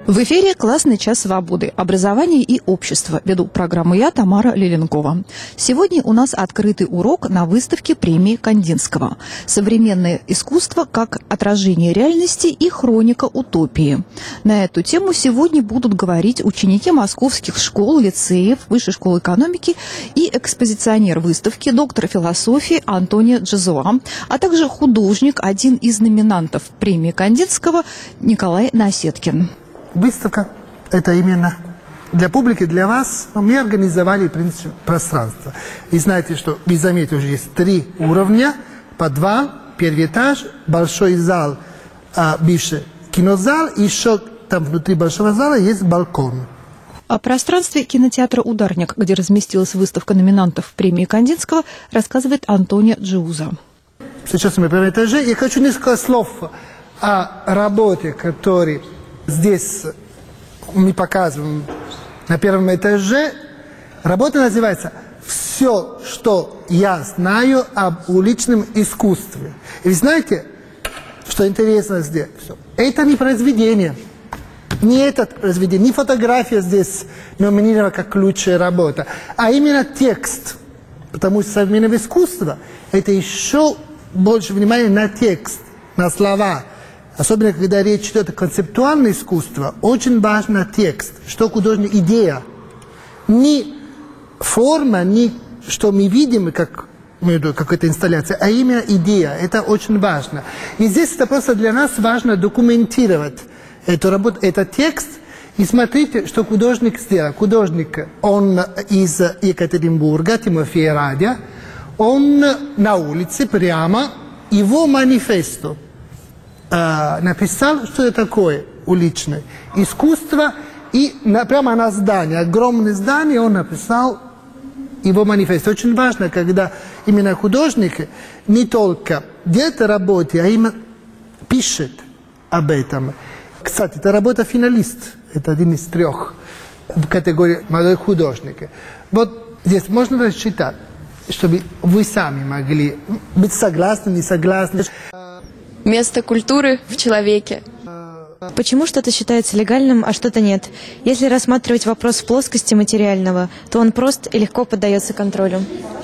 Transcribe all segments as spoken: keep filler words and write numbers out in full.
В эфире «Классный час свободы. Образование и общество». Веду программу я, Тамара Леленкова. Сегодня у нас открытый урок на выставке премии Кандинского «Современное искусство как отражение реальности и хроника утопии». На эту тему сегодня будут говорить ученики московских школ, лицеев, Высшей школы экономики и экспозиционер выставки, доктор философии Антонио Джезуа, а также художник, один из номинантов премии Кандинского Николай Насеткин. Выставка – это именно для публики, для вас. Мы организовали, в принципе, пространство. И знаете, что вы заметили, уже есть три уровня, подвал, первый этаж, большой зал, а, бывший кинозал, и еще там внутри большого зала есть балкон. О пространстве кинотеатра «Ударник», где разместилась выставка номинантов премии Кандинского, рассказывает Антонио Джезуа. Сейчас мы на первом этаже. Я хочу несколько слов о работе, которой здесь мы показываем на первом этаже. Работа называется «Все, что я знаю об уличном искусстве». И вы знаете, что интересно здесь? Это не произведение, не это произведение, не фотография здесь номинирована как лучшая работа, а именно текст. Потому что современное искусство – это еще больше внимания на текст, на слова. Особенно, когда речь идет о концептуальном искусстве, очень важно текст, что художник, идея. Не форма, не что мы видим, как какая-то инсталляция, а именно идея. Это очень важно. И здесь это просто для нас важно документировать эту работу, этот текст. И смотрите, что художник сделал. Художник, он из Екатеринбурга, Тимофей Радя, он на улице прямо его манифесту написал, что это такое уличное искусство, и на, прямо на здании, огромное здание, он написал его манифест. Очень важно, когда именно художник не только делает работу, а именно пишет об этом. Кстати, это работа финалист, это один из трех в категории молодой художник. Вот здесь можно рассчитать, чтобы вы сами могли быть согласны, не согласны. Место культуры в человеке. Почему что-то считается легальным, а что-то нет? Если рассматривать вопрос в плоскости материального, то он прост и легко поддается контролю.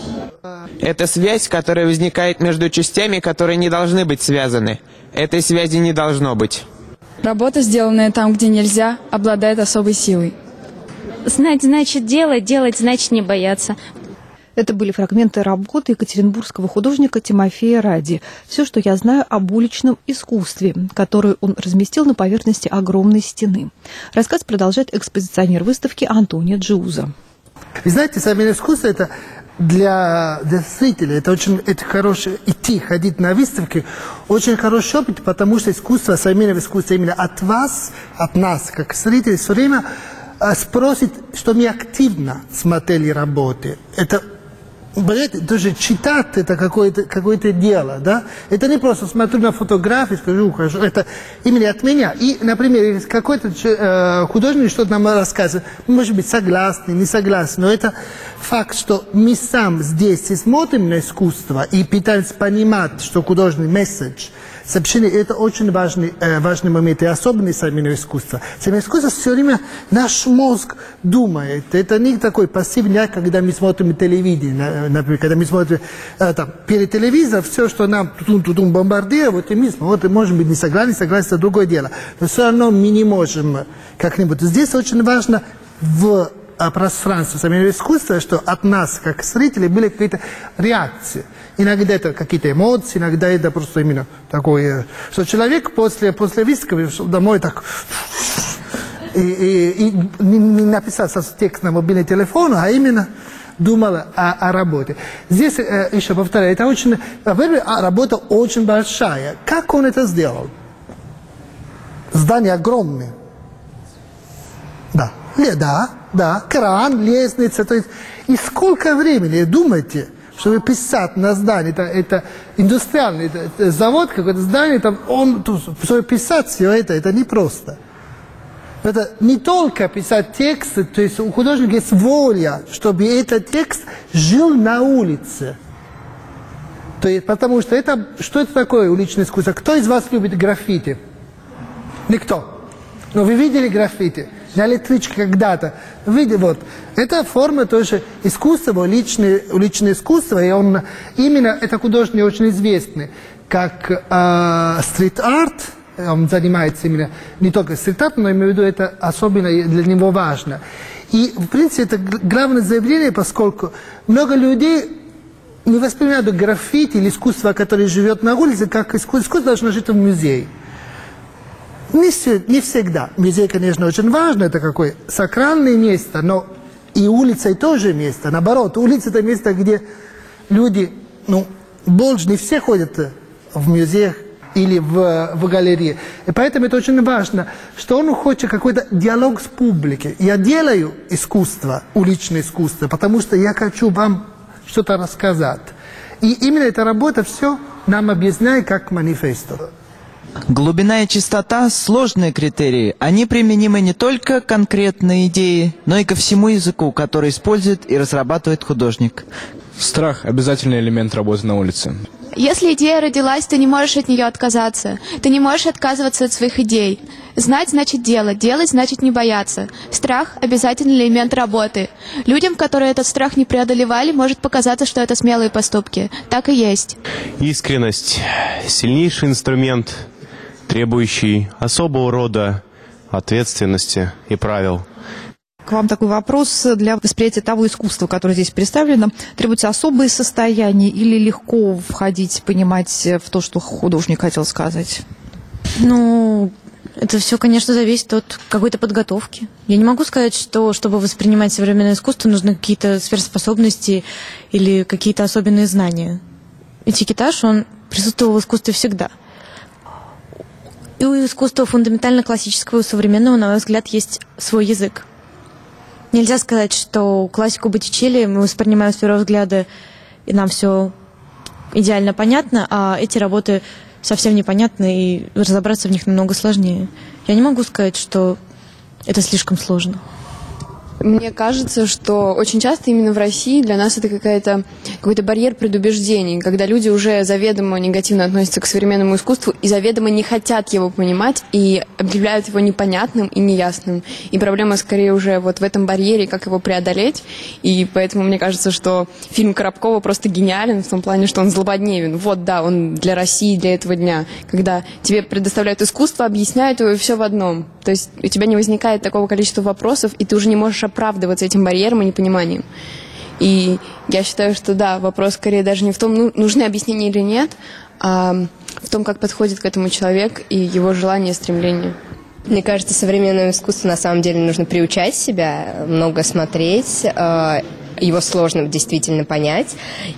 Это связь, которая возникает между частями, которые не должны быть связаны. Этой связи не должно быть. Работа, сделанная там, где нельзя, обладает особой силой. Знать значит делать, делать значит не бояться. Это были фрагменты работы екатеринбургского художника Тимофея Ради. Все, что я знаю об уличном искусстве, которое он разместил на поверхности огромной стены. Рассказ продолжает экспозиционер выставки Антонио Джезуа. Вы знаете, современное искусство – это для, для зрителей, это очень это хорошо идти, ходить на выставки, очень хороший опыт, потому что искусство, современное искусство именно от вас, от нас, как зрителей, все время спросит, что мы активно смотрели работы. Это Понимаете, даже читать это какое-то какое дело, да? Это не просто смотрю на фотографии, скажу, хорошо, это именно от меня. И, например, какой-то э, художник что-то нам рассказывает, мы, может быть, согласны, не согласны, но это факт, что мы сам здесь и смотрим на искусство и пытаемся понимать, что художественный месседж, сообщение, это очень важный, э, важный момент, и особенный современного искусства. Современное искусство все время наш мозг думает. Это не такой пассивный, когда мы смотрим телевидение, например, когда мы смотрим э, там, перед телевизором, все, что нам тун-тун-тун бомбардирует, вот и мы вот, может быть, не согласны, согласны, это другое дело. Но все равно мы не можем как-нибудь. Здесь очень важно в пространстве современного искусства, что от нас, как зрителей, были какие-то реакции. Иногда это какие-то эмоции, иногда это просто именно такое, что человек после, после выставки домой так и, и, и не написал текст на мобильный телефон, а именно думал о, о работе. Здесь, э, еще повторяю, это очень, работа очень большая. Как он это сделал? Здание огромное. Да. Да, да, кран, лестница. То есть, и сколько времени, думаете, чтобы писать на здании, это, это индустриальный это, это завод, какое-то здание, там, он, чтобы писать все это, это непросто. Это не только писать тексты, то есть у художника есть воля, чтобы этот текст жил на улице. То есть, потому что это, что это такое уличное искусство? Кто из вас любит граффити? Никто. Но вы видели граффити? На электричке когда-то. Видели, вот. Это форма тоже искусства, личное, личное искусство, и он именно, это художник очень известный, как э, стрит-арт, он занимается именно не только стрит-артом, но имею в виду, это особенно для него важно. И, в принципе, это главное заявление, поскольку много людей не воспринимают граффити или искусство, которое живет на улице, как искусство, искусство должно жить в музее. Не, все, не всегда. Музей, конечно, очень важно, это какое сакральное место, но и улица тоже место. Наоборот, улица это место, где люди, ну, больше не все ходят в музеях или в, в галерее. И поэтому это очень важно, что он хочет какой-то диалог с публикой. Я делаю искусство, уличное искусство, потому что я хочу вам что-то рассказать. И именно эта работа все нам объясняет как манифесто. Глубина и чистота – сложные критерии. Они применимы не только к конкретной идее, но и ко всему языку, который использует и разрабатывает художник. Страх – обязательный элемент работы на улице. Если идея родилась, ты не можешь от нее отказаться. Ты не можешь отказываться от своих идей. Знать значит делать, делать значит не бояться. Страх – обязательный элемент работы. Людям, которые этот страх не преодолевали, может показаться, что это смелые поступки. Так и есть. Искренность – сильнейший инструмент, требующий особого рода ответственности и правил. К вам такой вопрос. Для восприятия того искусства, которое здесь представлено, требуются особые состояния или легко входить, понимать в то, что художник хотел сказать? Ну, это все, конечно, зависит от какой-то подготовки. Я не могу сказать, что, чтобы воспринимать современное искусство, нужны какие-то сверхспособности или какие-то особенные знания. Этикетаж, он присутствовал в искусстве всегда. И у искусства фундаментально классического и современного, на мой взгляд, есть свой язык. Нельзя сказать, что классику Боттичелли мы воспринимаем с первого взгляда, и нам все идеально понятно, а эти работы совсем непонятны, и разобраться в них намного сложнее. Я не могу сказать, что это слишком сложно. Мне кажется, что очень часто именно в России для нас это какая-то, какой-то барьер предубеждений, когда люди уже заведомо негативно относятся к современному искусству и заведомо не хотят его понимать и объявляют его непонятным и неясным. И проблема скорее уже вот в этом барьере, как его преодолеть. И поэтому мне кажется, что фильм Коробкова просто гениален в том плане, что он злободневен. Вот, да, он для России, для этого дня, когда тебе предоставляют искусство, объясняют его, и все в одном. То есть у тебя не возникает такого количества вопросов, и ты уже не можешь оправдываться этим барьером и непониманием. И я считаю, что да, вопрос скорее даже не в том, ну, нужны объяснения или нет, а в том, как подходит к этому человек и его желание, стремление. Мне кажется, современному искусству на самом деле нужно приучать себя, много смотреть, его сложно действительно понять.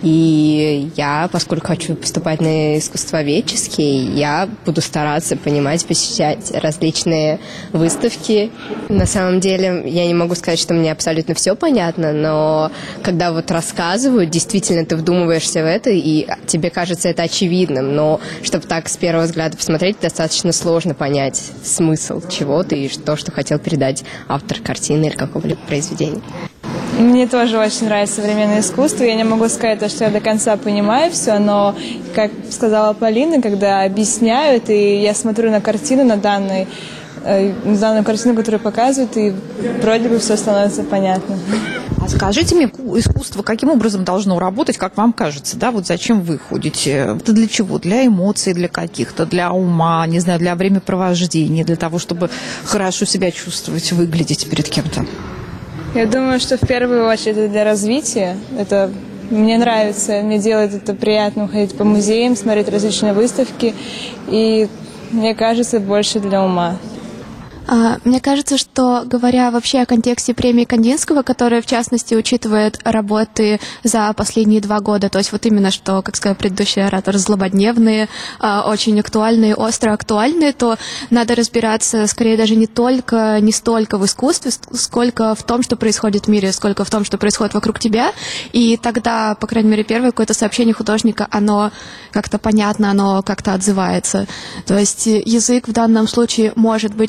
И я, поскольку хочу поступать на искусствоведческий, я буду стараться понимать, посещать различные выставки. На самом деле, я не могу сказать, что мне абсолютно все понятно, но когда вот рассказывают, действительно ты вдумываешься в это, и тебе кажется это очевидным. Но чтобы так с первого взгляда посмотреть, достаточно сложно понять смысл чего-то и то, что хотел передать автор картины или какого-либо произведения. Мне тоже очень нравится современное искусство. Я не могу сказать, что я до конца понимаю все, но, как сказала Полина, когда объясняют, и я смотрю на картину, на, данный, э, на данную картину, которую показывают, и вроде бы все становится понятно. А скажите мне, искусство каким образом должно работать, как вам кажется, да? Вот зачем вы ходите? Это для чего? Для эмоций, для каких-то, для ума, не знаю, для времяпровождения, для того, чтобы хорошо себя чувствовать, выглядеть перед кем-то? Я думаю, что в первую очередь это для развития. Это мне нравится, мне делает это приятно ходить по музеям, смотреть различные выставки. И мне кажется, больше для ума. Мне кажется, что, говоря вообще о контексте премии Кандинского, которая, в частности, учитывает работы за последние два года, то есть вот именно, что, как сказал предыдущий оратор, злободневные, очень актуальные, остро актуальные, то надо разбираться скорее даже не только, не столько в искусстве, сколько в том, что происходит в мире, сколько в том, что происходит вокруг тебя. И тогда, по крайней мере, первое какое-то сообщение художника, оно как-то понятно, оно как-то отзывается. То есть язык в данном случае может быть в каких-то работах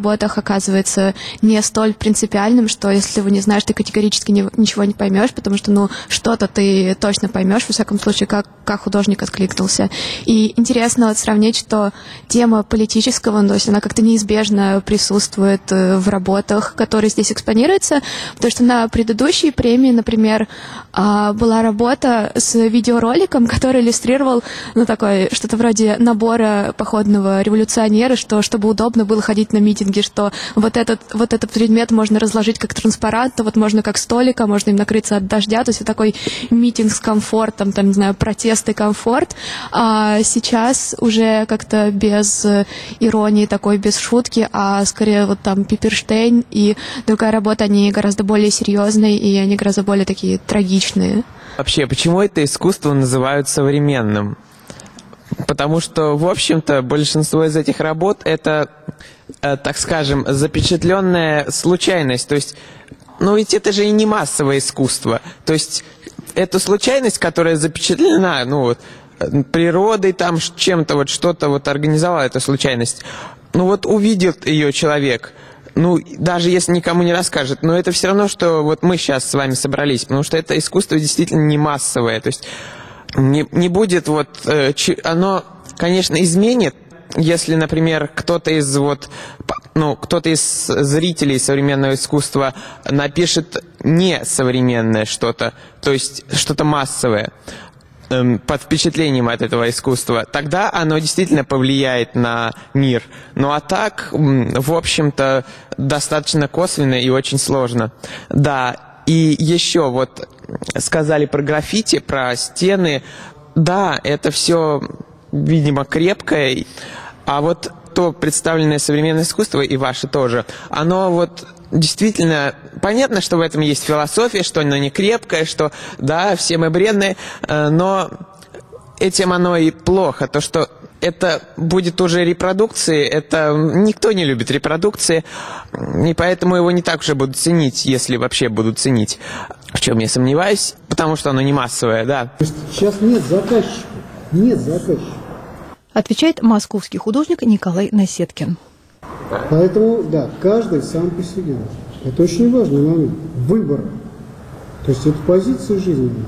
работах оказывается не столь принципиальным, что если его не знаешь, ты категорически не, ничего не поймешь, потому что, ну, что-то ты точно поймешь, во всяком случае, как, как художник откликнулся. И интересно вот сравнить, что тема политического, ну, то есть она как-то неизбежно присутствует в работах, которые здесь экспонируются, потому что на предыдущей премии, например, была работа с видеороликом, который иллюстрировал, ну, такой, что-то вроде набора походного революционера, что чтобы удобно было ходить на митинги, что вот этот, вот этот предмет можно разложить как транспарант, то вот можно как столик, а можно им накрыться от дождя, то есть вот такой митинг с комфортом, там, не знаю, протест и комфорт. А сейчас уже как-то без иронии такой, без шутки, а скорее вот там Пиперштейн и другая работа, они гораздо более серьезные и они гораздо более такие трагичные. Вообще, почему это искусство называют современным? Потому что, в общем-то, большинство из этих работ это, э, так скажем, запечатленная случайность. То есть, ну ведь это же и не массовое искусство. То есть, эту случайность, которая запечатлена, ну вот, природой, там, чем-то, вот что-то вот организовала эту случайность. Ну вот увидел ее человек, ну, даже если никому не расскажет, но это все равно, что вот мы сейчас с вами собрались, потому что это искусство действительно не массовое. То есть, Не, не будет вот, э, чи, оно, конечно, изменит, если, например, кто-то из вот, ну, кто-то из зрителей современного искусства напишет не современное что-то, то есть что-то массовое, э, под впечатлением от этого искусства, тогда оно действительно повлияет на мир. Ну а так, в общем-то, достаточно косвенно и очень сложно. Да. И еще вот сказали про граффити, про стены. Да, это все, видимо, крепкое. А вот то представленное современное искусство, и ваше тоже, оно вот действительно... Понятно, что в этом есть философия, что оно не крепкое, что, да, все мы бренные, но этим оно и плохо. То, что это будет уже репродукцией, это никто не любит репродукции, и поэтому его не так уже будут ценить, если вообще будут ценить. В чем я сомневаюсь, потому что оно не массовое, да. Сейчас нет заказчиков, нет заказчиков. Отвечает московский художник Николай Насеткин. Поэтому, да, каждый сам по себе. Это очень важный момент. Выбор. То есть это позиция жизненная.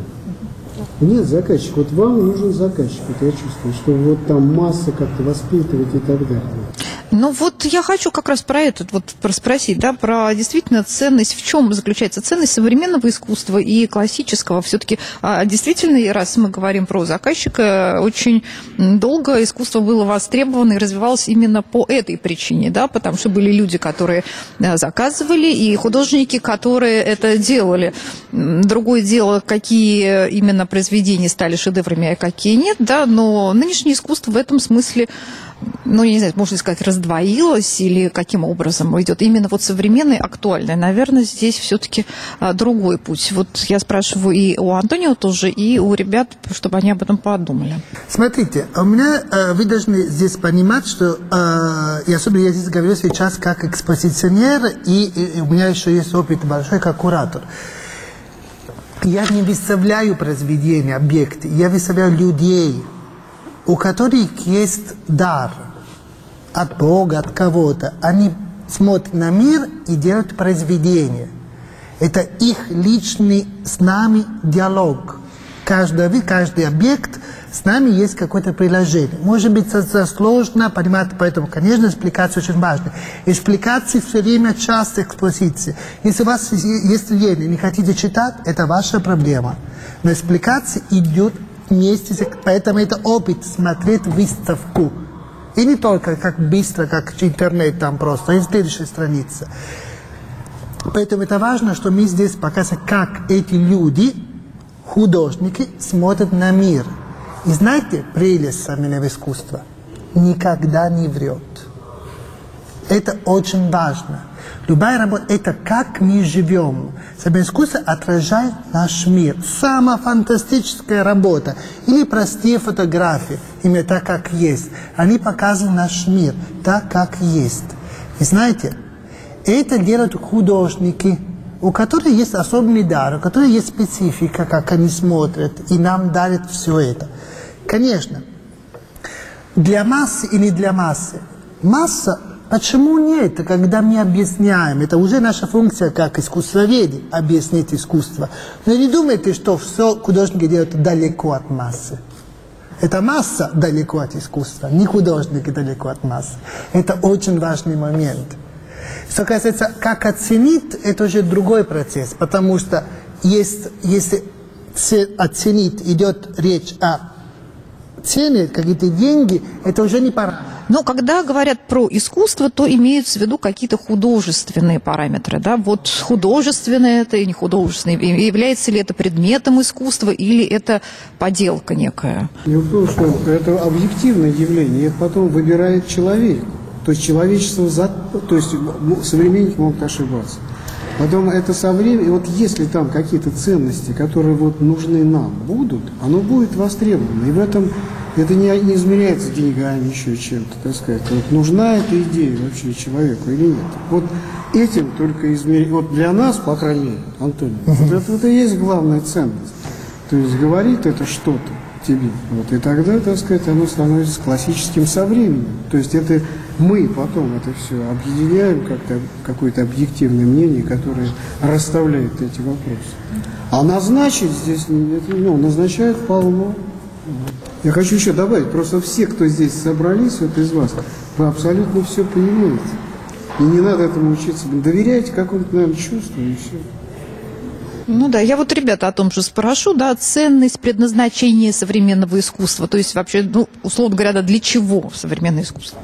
Нет заказчика. Вот вам нужен заказчик. Вот я чувствую, что вот там масса как-то воспитывать и так далее. Ну вот я хочу как раз про это вот спросить, да, про действительно ценность, в чем заключается ценность современного искусства и классического. Все-таки действительно, раз мы говорим про заказчика, очень долго искусство было востребовано и развивалось именно по этой причине, да, потому что были люди, которые заказывали, и художники, которые это делали. Другое дело, какие именно произведения стали шедеврами, а какие нет, да, но нынешнее искусство в этом смысле, ну, я не знаю, можно сказать, раздвоилось или каким образом идет именно вот современный, актуальный. Наверное, здесь все-таки а, другой путь. Вот я спрашиваю и у Антонио тоже, и у ребят, чтобы они об этом подумали. Смотрите, у меня, вы должны здесь понимать, что, и особенно я здесь говорю сейчас как экспозиционер, и, и у меня еще есть опыт большой как куратор. Я не выставляю произведения, объекты, я выставляю людей, у которых есть дар от Бога, от кого-то. Они смотрят на мир и делают произведение. Это их личный с нами диалог. Каждый, каждый объект с нами есть какое-то приложение. Может быть, это сложно понимать, поэтому, конечно, экспликация очень важна. Экспликации все время часто экспозиции. Если у вас есть время и не хотите читать, это ваша проблема. Но экспликация идет вместе, поэтому это опыт смотреть выставку. И не только как быстро, как интернет там просто, и следующая страница. Поэтому это важно, что мы здесь показываем, как эти люди, художники, смотрят на мир. И знаете, прелесть современного искусства никогда не врет. Это очень важно. Любая работа – это как мы живем. Современное искусство отражает наш мир. Самая фантастическая работа или простые фотографии, именно так, как есть. Они показывают наш мир так, как есть. И знаете, это делают художники, у которых есть особенный дар, у которых есть специфика, как они смотрят, и нам дарят все это. Конечно, для массы и не для массы. Масса Почему нет? Когда мы объясняем, это уже наша функция как искусствоведы, объяснить искусство. Но не думайте, что все художники делают далеко от массы. Это масса далеко от искусства, не художники далеко от массы. Это очень важный момент. Что касается, как оценить, это уже другой процесс, потому что есть, если оценить идет речь о цене, какие-то деньги, это уже не параметр. Но когда говорят про искусство, то имеются в виду какие-то художественные параметры. Да? Вот художественное это и не художественное. Является ли это предметом искусства или это поделка некая? Дело в том, что это объективное явление, и это потом выбирает человек. То есть человечество, за... то есть современники могут ошибаться. Потом это со временем, вот если там какие-то ценности, которые вот нужны нам, будут, оно будет востребовано. И в этом это не, не измеряется деньгами, еще чем-то, так сказать. Вот нужна эта идея вообще человеку или нет. Вот этим только измеряется. Вот для нас, по крайней мере, Антоний, вот это, это и есть главная ценность. То есть говорит это что-то тебе. Вот, и тогда, так сказать, оно становится классическим со временем. То есть это мы потом это все объединяем как-то, какое-то объективное мнение, которое расставляет эти вопросы. А назначить здесь, ну, назначают полно. Я хочу еще добавить, просто все, кто здесь собрались, вот из вас, вы абсолютно все понимаете. И не надо этому учиться. Доверяйте какому-то, наверное, чувству, и все. Ну да, я вот ребята о том же спрошу, да, ценность, предназначение современного искусства, то есть вообще, ну, условно говоря, да, для чего современное искусство?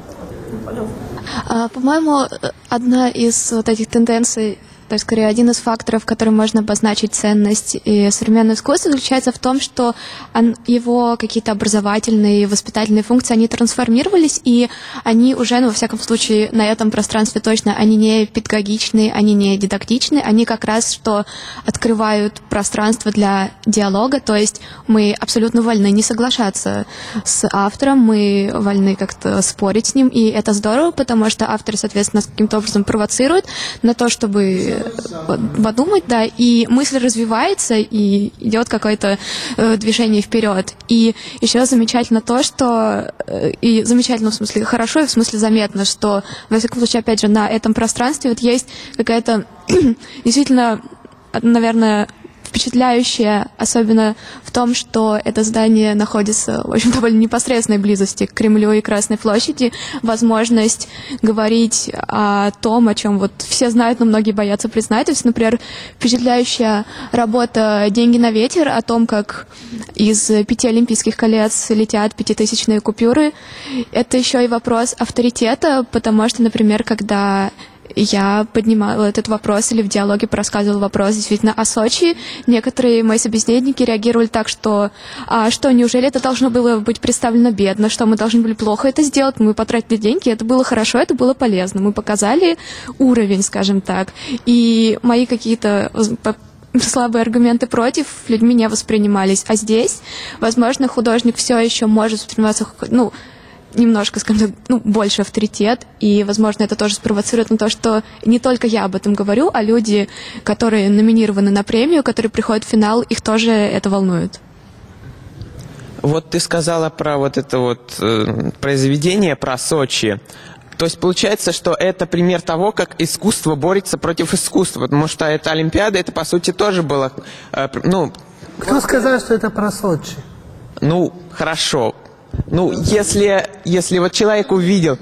А, по-моему, одна из вот этих тенденций, то есть, скорее, один из факторов, которым можно обозначить ценность и современного искусства, заключается в том, что он, его какие-то образовательные и воспитательные функции, они трансформировались, и они уже, ну, во всяком случае, на этом пространстве точно, они не педагогичные, они не дидактичные, они как раз, что открывают пространство для диалога, то есть мы абсолютно вольны не соглашаться с автором, мы вольны как-то спорить с ним, и это здорово, потому что автор, соответственно, нас каким-то образом провоцирует на то, чтобы подумать, да, и мысль развивается, и идет какое-то э, движение вперед. И еще замечательно то, что, э, и замечательно в смысле хорошо, и в смысле заметно, что, во всяком случае, опять же, на этом пространстве вот есть какая-то действительно, наверное, впечатляющее, особенно в том, что это здание находится, в общем, довольно непосредственной близости к Кремлю и Красной площади, возможность говорить о том, о чем вот все знают, но многие боятся признать. То есть, например, впечатляющая работа «Деньги на ветер», о том, как из пяти олимпийских колец летят пятитысячные купюры. Это еще и вопрос авторитета, потому что, например, когда я поднимала этот вопрос или в диалоге рассказывала вопрос действительно о Сочи, некоторые мои собеседники реагировали так, что а что, неужели это должно было быть представлено бедно, что мы должны были плохо это сделать, мы потратили деньги, это было хорошо, это было полезно, мы показали уровень, скажем так, и мои какие-то слабые аргументы против людьми не воспринимались, а здесь, возможно, художник все еще может восприниматься, ну, немножко, скажем так, ну, больше авторитет, и, возможно, это тоже спровоцирует на то, что не только я об этом говорю, а люди, которые номинированы на премию, которые приходят в финал, их тоже это волнует. Вот ты сказала про вот это вот э, произведение про Сочи. То есть получается, что это пример того, как искусство борется против искусства, потому что эта Олимпиада, это, по сути, тоже было, э, ну... Кто сказал, что это про Сочи? Ну, хорошо. Ну, если, если вот человек увидел...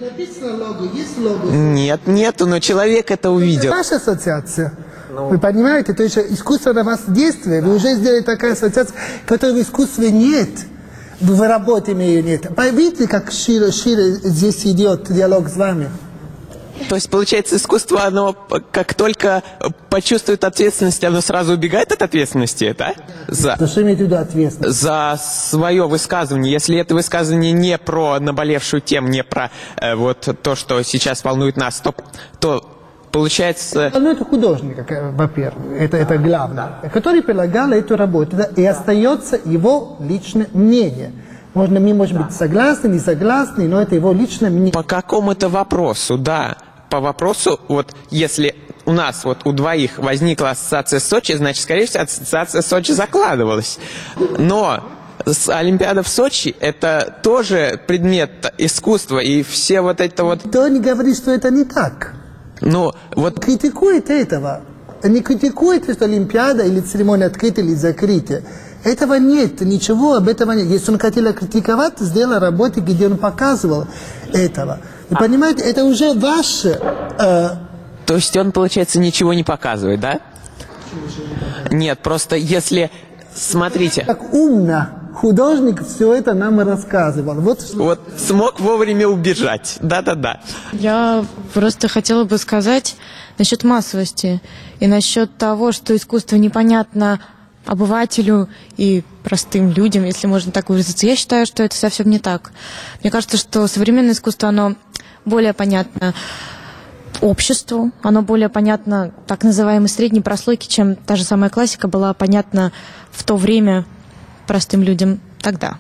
Нет, нету, но человек это увидел. Ваша ассоциация. Ну. Вы понимаете, то есть искусство на вас действует, вы уже сделали такая ассоциация, которой в искусстве нет. В работе ее нет. Видите, как шире, шире здесь идет диалог с вами? То есть, получается, искусство, оно как только почувствует ответственность, оно сразу убегает от ответственности, да? За, что имеете в виду ответственность? За свое высказывание. Если это высказывание не про наболевшую тему, не про э, вот то, что сейчас волнует нас, то, то получается... Ну, это художник, во-первых, это, это главное, который прилагал эту работу, да, и остается его личное мнение. Можно, мы, может быть, согласны, не согласны, но это его личное мнение. По какому-то вопросу, да. По вопросу, вот если у нас вот у двоих возникла ассоциация с Сочи, значит, скорее всего, ассоциация с Сочи закладывалась. Но с Олимпиада в Сочи – это тоже предмет искусства, и все вот это вот… Кто не говорит, что это не так? Ну, вот… Критикует этого. Не критикует, что Олимпиада или церемония открытия или закрытия. Этого нет, ничего об этом нет. Если он хотел критиковать, сделал работы, где он показывал этого. Вы понимаете, это уже ваше… Э... То есть он, получается, ничего не показывает, да? Нет, просто если… Смотрите. Как умно художник все это нам рассказывал. Вот, вот смог вовремя убежать. Да-да-да. Я просто хотела бы сказать насчет массовости и насчет того, что искусство непонятно обывателю и простым людям, если можно так выразиться. Я считаю, что это совсем не так. Мне кажется, что современное искусство, оно более понятно обществу, оно более понятно так называемой средней прослойке, чем та же самая классика была понятна в то время простым людям тогда.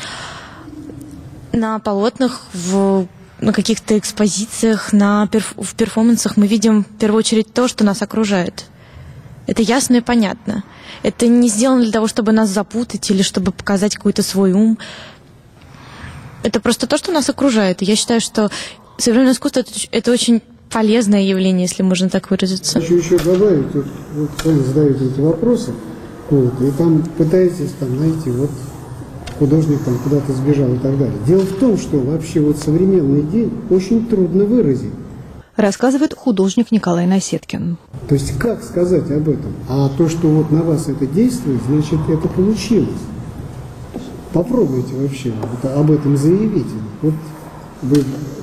На полотнах, в, на каких-то экспозициях, на перф, в перформансах мы видим в первую очередь то, что нас окружает. Это ясно и понятно. Это не сделано для того, чтобы нас запутать или чтобы показать какой-то свой ум. Это просто то, что нас окружает. И я считаю, что современное искусство это, это очень полезное явление, если можно так выразиться. Хочу еще добавить, вот, вот вы задаете эти вопросы, вот, и там пытаетесь там найти, вот художник там куда-то сбежал и так далее. Дело в том, что вообще вот современный день очень трудно выразить. Рассказывает художник Николай Насеткин. То есть как сказать об этом? А то, что вот на вас это действует, значит, это получилось. Попробуйте вообще вот об этом заявить. Вот вы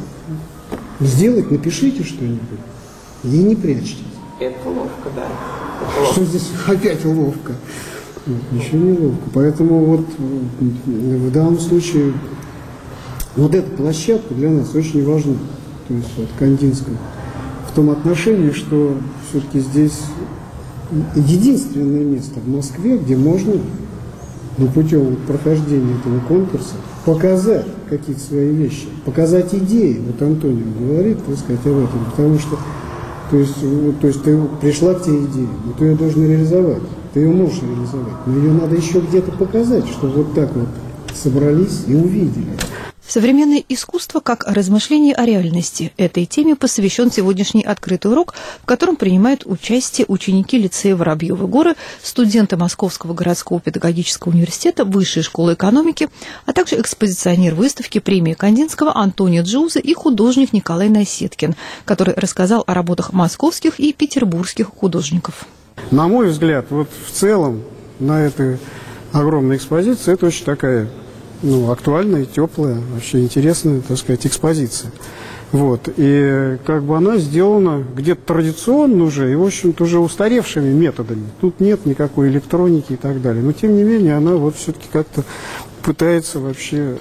сделать, напишите что-нибудь и не прячьтесь. Это ловко, да. Это что здесь опять ловко? Ничего не ловко. Поэтому вот в данном случае вот эта площадка для нас очень важна. То есть вот Кандинская, в том отношении, что все-таки здесь единственное место в Москве, где можно ну, путем прохождения этого конкурса показать какие-то свои вещи, показать идеи. Вот Антонио говорит, так сказать, об этом, потому что то есть, то есть ты пришла к тебе идея, но ты ее должен реализовать, ты ее можешь реализовать, но ее надо еще где-то показать, что вот так вот собрались и увидели. Современное искусство как размышление о реальности. Этой теме посвящен сегодняшний открытый урок, в котором принимают участие ученики лицея Воробьевы горы, студенты Московского городского педагогического университета, Высшей школы экономики, а также экспозиционер выставки премии Кандинского Антонио Джуза и художник Николай Насеткин, который рассказал о работах московских и петербургских художников. На мой взгляд, вот в целом на этой огромной экспозиции это очень такая ну, актуальная, теплая, вообще интересная, так сказать, экспозиция. Вот. И как бы она сделана где-то традиционно уже и, в общем-то, уже устаревшими методами. Тут нет никакой электроники и так далее. Но, тем не менее, она вот все-таки как-то пытается вообще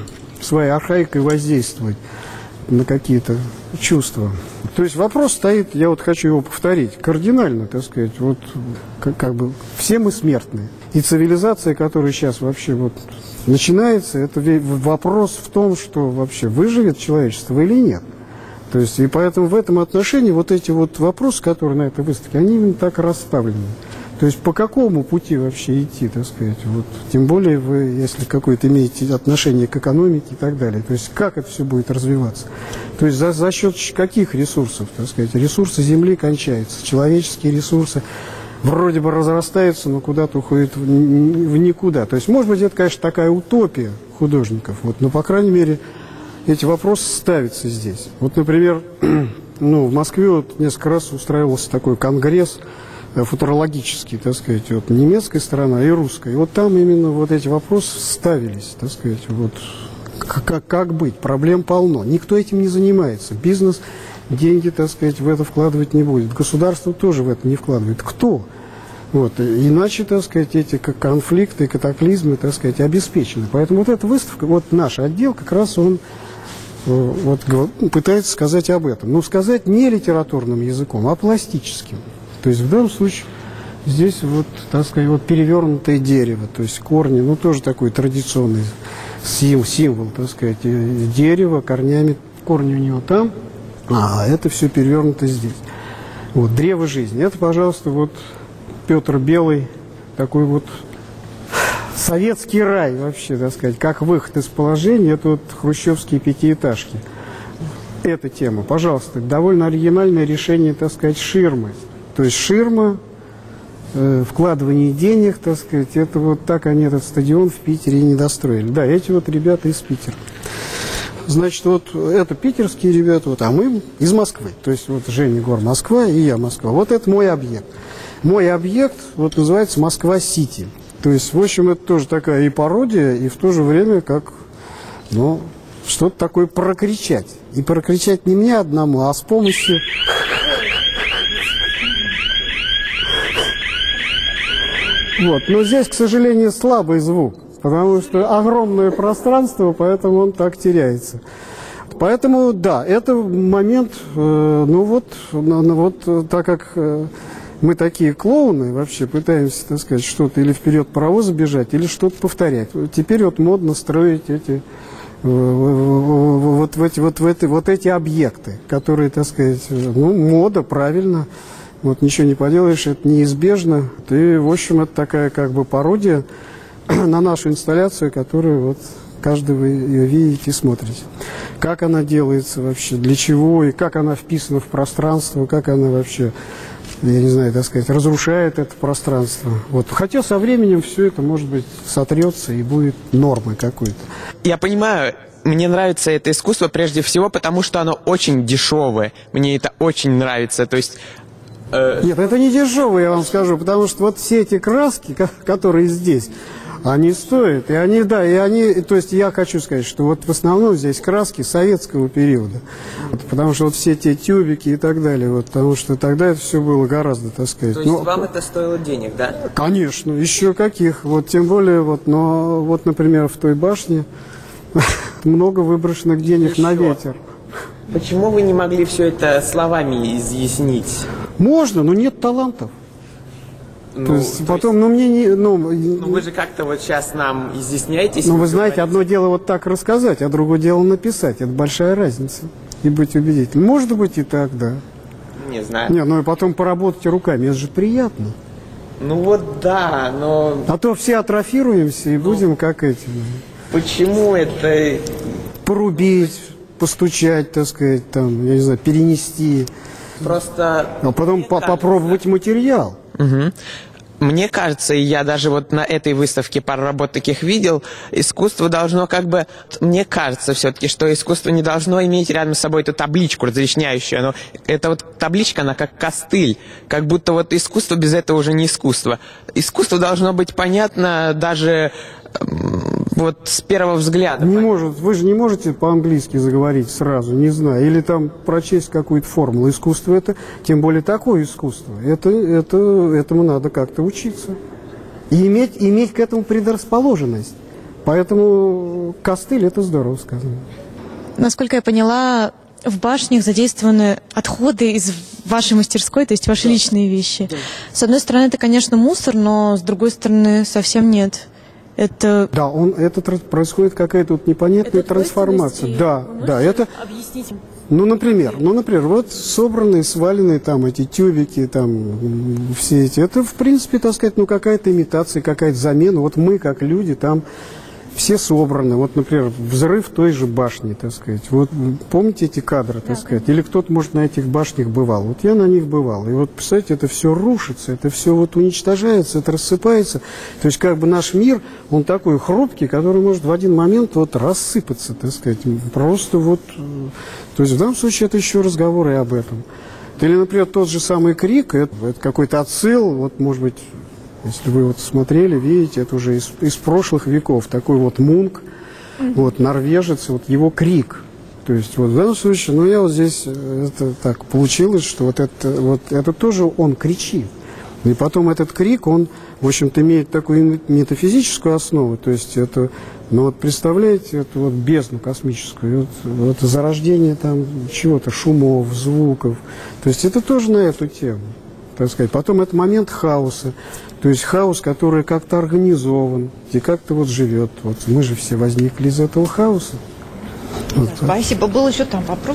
своей архаикой воздействовать на какие-то чувства. То есть вопрос стоит, я вот хочу его повторить, кардинально, так сказать, вот как, как бы все мы смертные. И цивилизация, которая сейчас вообще вот начинается, это вопрос в том, что вообще выживет человечество или нет. То есть и поэтому в этом отношении вот эти вот вопросы, которые на этой выставке, они именно так расставлены. То есть по какому пути вообще идти, так сказать, вот, тем более вы, если какое-то имеете отношение к экономике и так далее, то есть как это все будет развиваться. То есть за, за счет каких ресурсов, так сказать, ресурсы Земли кончаются, человеческие ресурсы вроде бы разрастаются, но куда-то уходят в, в никуда. То есть, может быть, это, конечно, такая утопия художников, вот, но, по крайней мере, эти вопросы ставятся здесь. Вот, например, ну, в Москве вот несколько раз устраивался такой конгресс футурологический, так сказать, вот, немецкая сторона и русская. И вот там именно вот эти вопросы ставились, так сказать, вот, как, как быть, проблем полно. Никто этим не занимается. Бизнес деньги, так сказать, в это вкладывать не будет. Государство тоже в это не вкладывает. Кто? Вот. Иначе, так сказать, эти конфликты, катаклизмы, так сказать, обеспечены. Поэтому вот эта выставка, вот наш отдел, как раз он вот, пытается сказать об этом. Но сказать не литературным языком, а пластическим. То есть в данном случае здесь вот, так сказать, вот перевернутое дерево, то есть корни, ну тоже такой традиционный символ, символ, так сказать, дерево, корнями, корни у него там, а это все перевернуто здесь. Вот, древо жизни. Это, пожалуйста, вот Петр Белый, такой вот советский рай вообще, так сказать, как выход из положения, это вот хрущевские пятиэтажки. Эта тема, пожалуйста, довольно оригинальное решение, так сказать, ширмы. То есть ширма, э, вкладывание денег, так сказать, это вот так они этот стадион в Питере и не достроили. Да, эти вот ребята из Питера. Значит, вот это питерские ребята, вот, а мы из Москвы. То есть вот Женя Егор Москва и я Москва. Вот это мой объект. Мой объект вот называется Москва-Сити. То есть, в общем, это тоже такая и пародия, и в то же время как, ну, что-то такое прокричать. И прокричать не мне одному, а с помощью... Вот. Но здесь, к сожалению, слабый звук. Потому что огромное пространство, поэтому он так теряется. Поэтому, да, это момент, э, ну вот, ну, вот так как э, мы такие клоуны, вообще пытаемся, так сказать, что-то или вперед паровоза бежать, или что-то повторять. Теперь вот модно строить эти, э, вот, в эти, вот, в эти, вот эти объекты, которые, так сказать, ну, мода, правильно, вот ничего не поделаешь, это неизбежно. И, в общем, это такая как бы пародия на нашу инсталляцию, которую вот каждый вы ее видите и смотрите. Как она делается вообще, для чего, и как она вписана в пространство, как она вообще, я не знаю, так сказать, разрушает это пространство. Вот. Хотя со временем все это, может быть, сотрется и будет нормой какой-то. Я понимаю, мне нравится это искусство прежде всего, потому что оно очень дешевое. Мне это очень нравится, то есть... Э... Нет, это не дешевое, я вам скажу, потому что вот все эти краски, которые здесь... Они стоят, и они, да, и они, то есть я хочу сказать, что вот в основном здесь краски советского периода, вот, потому что вот все те тюбики и так далее, вот, потому что тогда это все было гораздо, так сказать. То есть но, вам это стоило денег, да? Конечно, еще каких, вот, тем более, вот, но, вот, например, в той башне много выброшенных денег еще на ветер. Почему вы не могли все это словами изъяснить? Можно, но нет талантов. Ну, то есть, то потом, есть, ну, мне не... Ну, ну, вы же как-то вот сейчас нам изъясняетесь. Ну, вы знаете, одно дело вот так рассказать, а другое дело написать. Это большая разница. И быть убедительным. Может быть и так, да. Не знаю. Не, ну и потом поработать руками, это же приятно. Ну вот да, но... А то все атрофируемся и ну, будем как эти... Почему это... Порубить, постучать, так сказать, там, я не знаю, перенести. Просто... А потом по попробовать материал. Угу. Мне кажется, и я даже вот на этой выставке пару работ таких видел, искусство должно как бы... Мне кажется все-таки, что искусство не должно иметь рядом с собой эту табличку различняющую. Оно, это вот табличка, она как костыль. Как будто вот искусство без этого уже не искусство. Искусство должно быть понятно даже... Вот с первого взгляда. Не может, вы же не можете по-английски заговорить сразу, не знаю, или там прочесть какую-то формулу. Искусство это, тем более такое искусство, это, это, этому надо как-то учиться. И иметь, иметь к этому предрасположенность. Поэтому костыль это здорово сказано. Насколько я поняла, в башнях задействованы отходы из вашей мастерской, то есть ваши да. личные вещи. Да. С одной стороны, это, конечно, мусор, но с другой стороны, совсем нет. Это... Да, он, это происходит какая-то вот непонятная это трансформация. Да, да, это... Объяснить? Ну, например, ну, например, вот собранные, сваленные там эти тюбики, там все эти, это, в принципе, так сказать, ну, какая-то имитация, какая-то замена. Вот мы, как люди, там все собраны. Вот, например, взрыв той же башни, так сказать. Вот помните эти кадры, так сказать? Или кто-то, может, на этих башнях бывал. Вот я на них бывал. И вот, представляете, это все рушится, это все вот уничтожается, это рассыпается. То есть, как бы наш мир, он такой хрупкий, который может в один момент вот рассыпаться, так сказать. Просто вот... То есть, в данном случае, это еще разговоры об этом. Или, например, тот же самый крик, это, это какой-то отсыл, вот, может быть... Если вы вот смотрели, видите, это уже из, из прошлых веков. Такой вот мунк, mm-hmm. вот, норвежец, вот его крик. То есть вот в данном случае, ну я вот здесь, это так получилось, что вот это, вот это тоже он кричит. И потом этот крик, он, в общем-то, имеет такую метафизическую основу. То есть это, ну вот представляете, это вот бездну космическую, вот, вот зарождение там чего-то, шумов, звуков. То есть это тоже на эту тему. Так сказать. Потом это момент хаоса, то есть хаос, который как-то организован и как-то вот живет. Вот мы же все возникли из этого хаоса. Спасибо. Был еще там вопрос?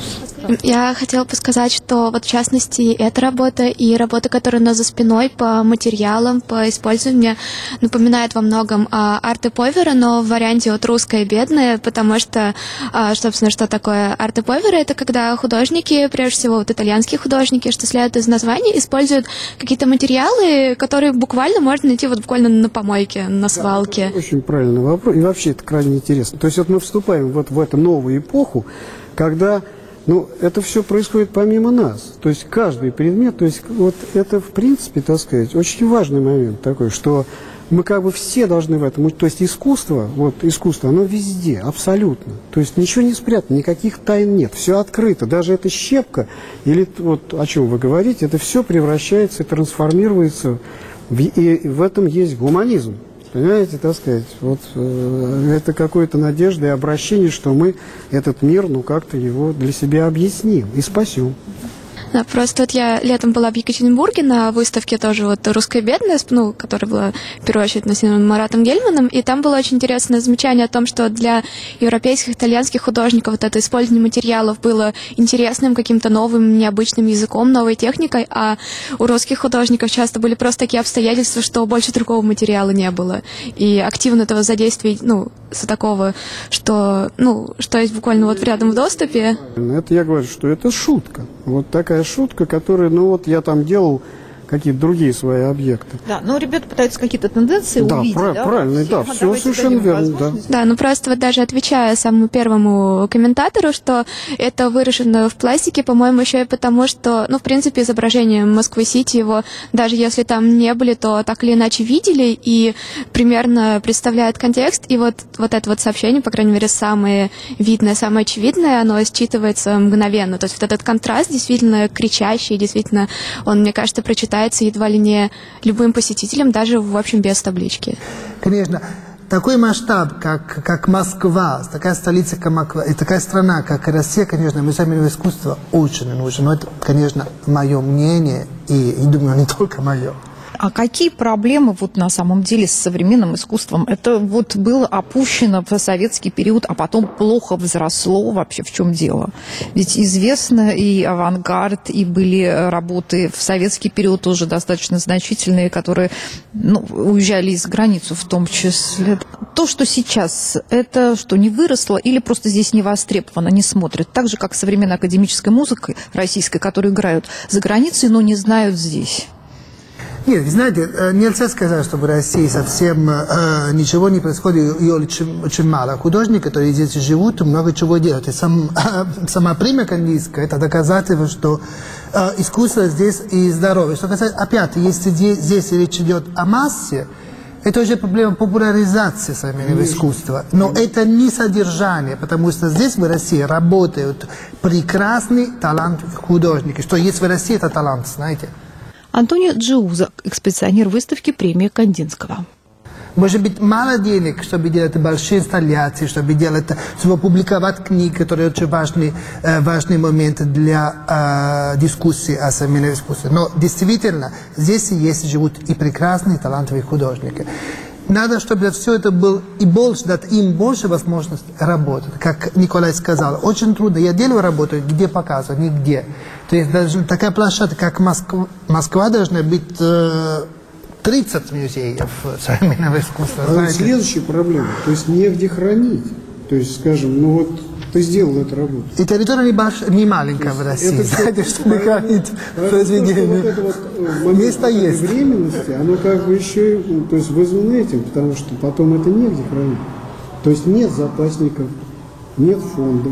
Я хотела бы сказать, что вот в частности эта работа и работа, которая у нас за спиной по материалам, по использованию, мне напоминает во многом а, арты повера, но в варианте вот русское и бедное, потому что, а, собственно, что такое арты повера? Это когда художники, прежде всего вот итальянские художники, что следует из названия, используют какие-то материалы, которые буквально можно найти вот буквально на помойке, на свалке. Да, очень правильный вопрос, и вообще это крайне интересно. То есть вот мы вступаем вот в эту новую эпоху, когда, ну, это все происходит помимо нас. То есть каждый предмет, то есть вот это, в принципе, так сказать, очень важный момент такой, что мы как бы все должны в этом, то есть искусство, вот искусство, оно везде, абсолютно. То есть ничего не спрятано, никаких тайн нет, все открыто. Даже эта щепка, или вот о чем вы говорите, это все превращается и трансформируется, в, и в этом есть гуманизм. Понимаете, так сказать, вот э, это какая-то надежда и обращение, что мы этот мир, ну, как-то его для себя объясним и спасем. Да, просто вот я летом была в Екатеринбурге на выставке тоже вот «Русская бедность», ну, которая была в первую очередь носимым Маратом Гельманом, и там было очень интересное замечание о том, что для европейских, итальянских художников вот это использование материалов было интересным, каким-то новым, необычным языком, новой техникой, а у русских художников часто были просто такие обстоятельства, что больше другого материала не было. И активно этого задействия, ну, с такого, что, ну, что есть буквально вот рядом в доступе. Это я говорю, что это шутка. Вот такая шутка, которая, ну вот я там делал какие-то другие свои объекты. Да, но ребята пытаются какие-то тенденции да, увидеть. Прав, да, правильно, да, все совершенно верно. Да. да, ну просто вот даже отвечая самому первому комментатору, что это выражено в пластике, по-моему, еще и потому, что, ну, в принципе, изображение Москвы-Сити, его, даже если там не были, то так или иначе видели и примерно представляют контекст. И вот, вот это вот сообщение, по крайней мере, самое видное, самое очевидное, оно считывается мгновенно. То есть вот этот контраст действительно кричащий, действительно, он, мне кажется, прочитается едва ли не любым посетителем, даже, в общем, без таблички. Конечно. Такой масштаб, как, как Москва, такая столица, как Москва, и такая страна, как Россия, конечно, музейное искусство очень нужно. Но это, конечно, мое мнение, и, и думаю, не только мое. А какие проблемы вот на самом деле с современным искусством? Это вот было опущено в советский период, а потом плохо взросло вообще, в чем дело? Ведь известно и авангард, и были работы в советский период тоже достаточно значительные, которые, ну, уезжали из границу в том числе. То, что сейчас, это что, не выросло или просто здесь не востребовано, не смотрят? Так же, как современной академической музыкой российской, которую играют за границей, но не знают здесь. Нет, вы знаете, нельзя сказать, что в России совсем э, ничего не происходит, и очень, очень мало. Художники, которые здесь живут, много чего делают. И сам, э, сама премия Кандинская, это доказательство, что э, искусство здесь и здоровье. Что касается, опять, если здесь, здесь речь идет о массе, это уже проблема популяризации современного искусства. Но это не содержание, потому что здесь в России работают прекрасные талантливые художники. Что есть в России, это талант, знаете. Антонио Джиуза, экспозиционер выставки премии Кандинского. Может быть, мало денег, чтобы делать большие инсталляции, чтобы делать, чтобы публиковать книги, которые очень важный, э, важный момент для э, дискуссии о современном искусстве. Но действительно, здесь есть живут и прекрасные, талантливые художники. Надо, чтобы все это было и больше, дать им больше возможностей работать. Как Николай сказал, очень трудно. Я делаю работу, где показывать, нигде. То есть даже такая площадка, как Москва, Москва должна быть э, тридцать музеев современного искусства. А вот следующая проблема, то есть негде хранить. То есть, скажем, ну вот ты сделал эту работу. И территория не, больш... не маленькая в России, знаете, чтобы хранить произведения. Место есть. Временности, оно как бы еще, то есть вызвано этим, потому что потом это негде хранить. То есть нет запасников, нет фондов.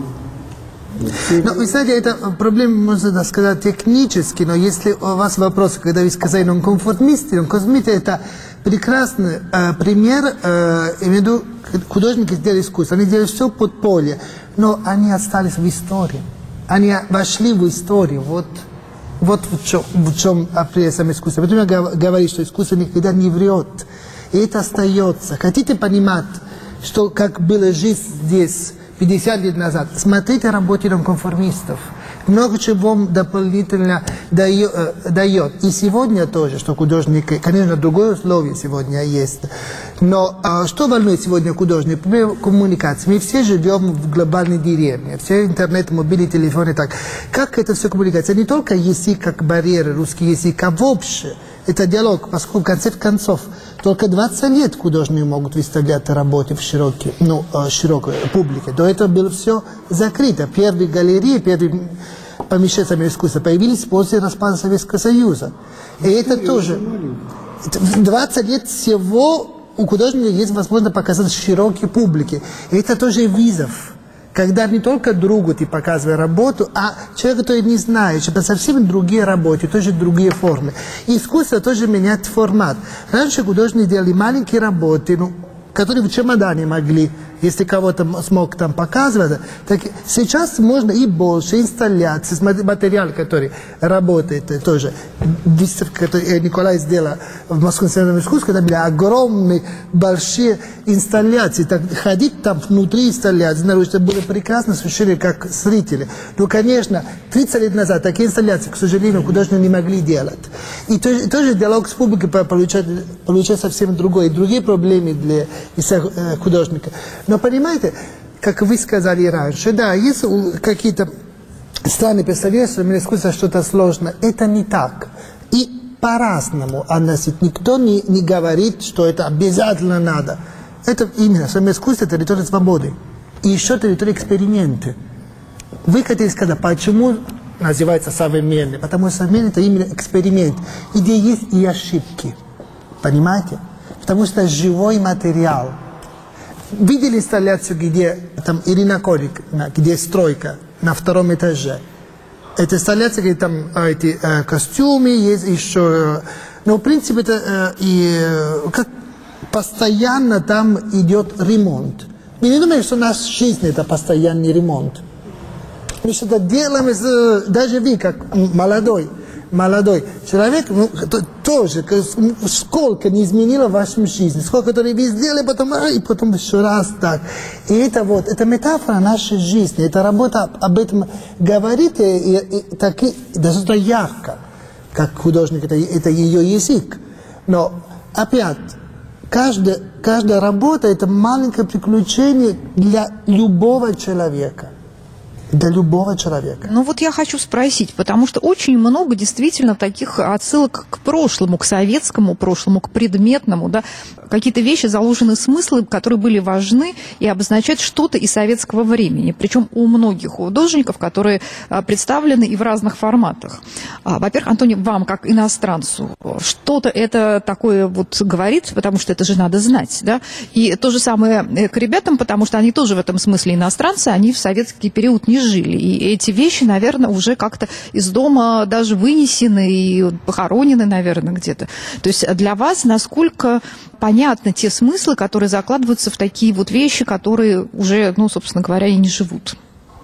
Но, вы знаете, это проблема, можно сказать, технически, но если у вас вопрос, когда вы сказали нонконформисты, нонконформисты это прекрасный э, пример, э, имею в виду, художники сделали искусство, они делали все под поле, но они остались в истории, они вошли в историю, вот, вот в чем, в чем априоризм искусства. Поэтому я говорю, что искусство никогда не врет, и это остается. Хотите понимать, что как была жизнь здесь, пятьдесят лет назад. Смотрите работы нонконформистов. много чего дополнительно дает. И сегодня тоже, что художник, конечно, другое условие сегодня есть. Но а, что волнует сегодня художник? Например, коммуникация. Мы все живем в глобальной деревне. Все интернет, мобильные телефоны. Так. Как это все коммуникация? Не только язык как барьер, русский язык, а вообще. Это диалог, поскольку в конце концов только двадцать лет художники могут выставлять работы в широкой, ну, широкой публике. До этого было все закрыто. Первые галереи, первые помещения современного искусства появились после распада Советского Союза. И это тоже... двадцать лет всего у художника есть возможность показать широкой публике. И это тоже вызов. Когда не только другу ты показываешь работу, а человек, который не знает, это совсем другие работы, тоже другие формы. И искусство тоже меняет формат. Раньше художники делали маленькие работы, ну, которые в чемодане могли, если кого-то смог там показывать. Так сейчас можно и больше инсталляций, материал, который работает тоже. Выставка, которую Николай сделал в Московском современном искусстве, когда были огромные, большие инсталляции. Так, ходить там внутри инсталляции, снаружи, это было прекрасно ощущение, как зрители. Но, конечно, тридцать лет назад такие инсталляции, к сожалению, художники не могли делать. И тоже, тоже диалог с публикой получает, получает совсем другой. И другие проблемы для художника. Но понимаете, как вы сказали раньше, да, есть какие-то страны представляют, что искусство что-то сложное. Это не так. И по-разному относить. Никто не, не говорит, что это обязательно надо. Это именно современное искусство, территория свободы. И еще территория эксперимента. Вы хотели сказать, почему называется современный? Потому что современный это именно эксперимент, где есть и ошибки. Понимаете? Потому что живой материал. Видели инсталляцию, где там Ирина Колик, где стройка на втором этаже? Это инсталляция, где там эти э, костюмы есть еще. Э, но в принципе это э, и э, как постоянно там идет ремонт. Мы не думаем, что наша жизнь это постоянный ремонт. Мы что-то делаем, из, даже вы как молодой. Молодой человек, ну, то, тоже, сколько не изменило в вашей жизни, сколько которые вы сделали, потом, а, и потом еще раз так. И это вот, это метафора нашей жизни, эта работа об этом говорит, и, и, и так и достаточно ярко, как художник, это, это ее язык. Но опять, каждая, каждая работа это маленькое приключение для любого человека. Для любого человека. Ну вот я хочу спросить, потому что очень много действительно таких отсылок к прошлому, к советскому прошлому, к предметному, да, какие-то вещи, заложены смыслы, которые были важны и обозначают что-то из советского времени, причем у многих художников, которые представлены и в разных форматах. Во-первых, Антоний, вам, как иностранцу, что-то это такое вот говорит, потому что это же надо знать, да, и то же самое к ребятам, потому что они тоже в этом смысле иностранцы, они в советский период не жили. И эти вещи, наверное, уже как-то из дома даже вынесены и похоронены, наверное, где-то. То есть для вас насколько понятны те смыслы, которые закладываются в такие вот вещи, которые уже, ну, собственно говоря, и не живут?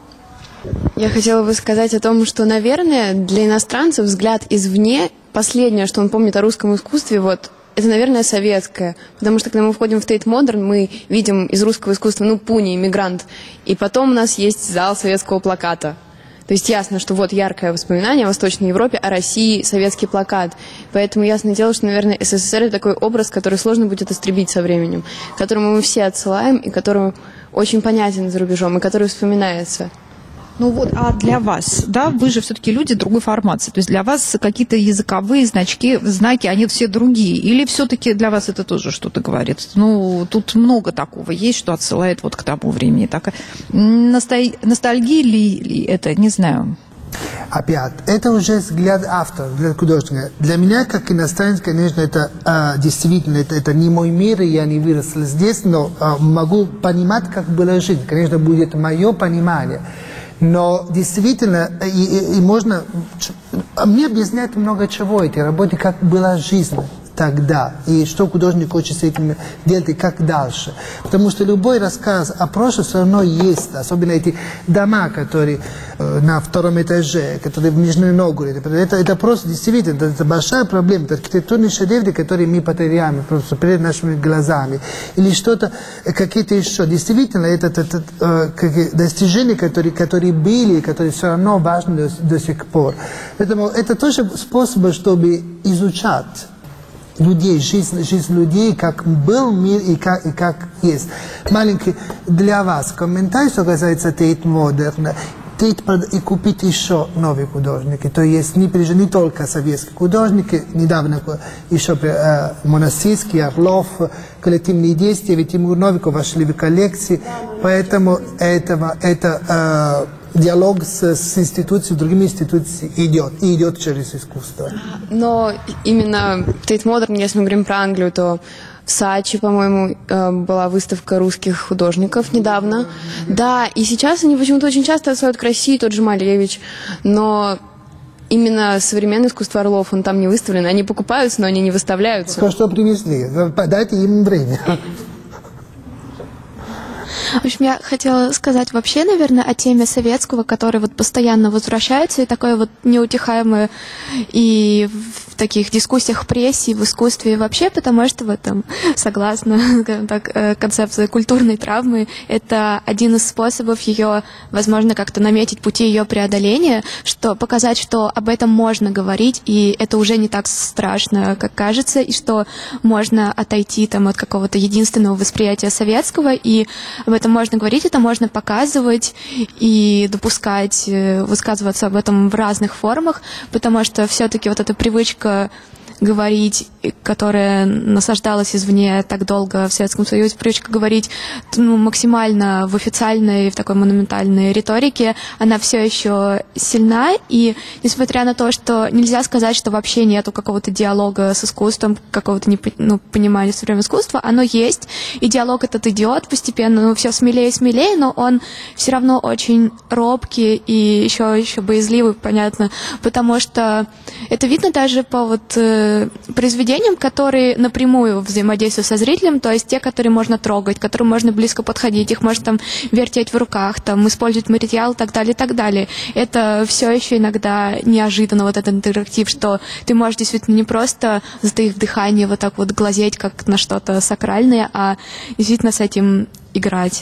Я хотела бы сказать о том, что, наверное, для иностранцев взгляд извне, последнее, что он помнит о русском искусстве, вот, это, наверное, советское, потому что, когда мы входим в Тейт Модерн, мы видим из русского искусства, ну, Пуни, иммигрант, и потом у нас есть зал советского плаката. То есть ясно, что вот яркое воспоминание о Восточной Европе, о России, советский плакат. Поэтому ясное дело, что, наверное, СССР – это такой образ, который сложно будет истребить со временем, к которому мы все отсылаем, и который очень понятен за рубежом, и который вспоминается. Ну вот, а для вас, да, вы же все-таки люди другой формации, то есть для вас какие-то языковые значки, знаки, они все другие, или все-таки для вас это тоже что-то говорит? Ну, тут много такого есть, что отсылает вот к тому времени. Так, носталь... ностальгия ли, ли это, не знаю. Опять, это уже взгляд автора, взгляд художника. Для меня, как иностранец, конечно, это а, действительно, это, это не мой мир, я не вырос здесь, но а, могу понимать, как была жизнь. Конечно, будет мое понимание. Но действительно, и, и, и можно... Мне объясняет много чего эти работы, как была жизнь тогда, и что художник хочет с этим делать, и как дальше. Потому что любой рассказ о прошлом все равно есть, особенно эти дома, которые э, на втором этаже, которые в Нижнем Новгороде. Это, это просто действительно, это, это большая проблема, это архитектурные шедевры, которые мы потеряем просто перед нашими глазами, или что-то, какие-то еще. Действительно, это, это, это э, достижения, которые, которые были, которые все равно важны до, до сих пор. Поэтому это тоже способ, чтобы изучать людей, жизнь, жизнь людей, как был мир и как, и как есть. Маленький для вас комментарий, что касается Тейт Модерна. Тейт и купить еще новые художники. То есть не, не только советские художники, недавно еще э, Монастырский, Орлов, коллективные действия, ведь Тимур Новиков вошли в коллекции. Поэтому этого, это э, диалог с, с институцией, другими институциями идет, и идет через искусство. Но именно Тейт Модерн, если мы говорим про Англию, то в Сачи, по-моему, была выставка русских художников недавно. Да, и сейчас они почему-то очень часто отсылают к России, тот же Малевич, но именно современное искусство Орлов, он там не выставлен. Они покупаются, но они не выставляются. То, что принесли, дайте им время. В общем, я хотела сказать вообще, наверное, о теме советского, который вот постоянно возвращается, и такое вот неутихаемое и в таких дискуссиях в прессе, в искусстве вообще, потому что в этом, согласно, скажем так, концепции культурной травмы, это один из способов ее, возможно, как-то наметить пути ее преодоления, что показать, что об этом можно говорить, и это уже не так страшно, как кажется, и что можно отойти там от какого-то единственного восприятия советского, и об этом можно говорить, это можно показывать и допускать, высказываться об этом в разных формах, потому что все-таки вот эта привычка говорить, которая насаждалась извне так долго в Советском Союзе, привычка говорить ну, максимально в официальной, в такой монументальной риторике, она все еще сильна, и несмотря на то, что нельзя сказать, что вообще нету какого-то диалога с искусством, какого-то ну, понимания современного искусства, оно есть, и диалог этот идет постепенно, ну, все смелее и смелее, но он все равно очень робкий и еще, еще боязливый, понятно, потому что это видно даже по вот произведениям, которые напрямую взаимодействуют со зрителем, то есть те, которые можно трогать, к которым можно близко подходить, их можно там вертеть в руках, там использовать материал и так далее, и так далее. Это все еще иногда неожиданно, вот этот интерактив, что ты можешь действительно не просто затаив дыхание вот так вот глазеть, как на что-то сакральное, а действительно с этим играть.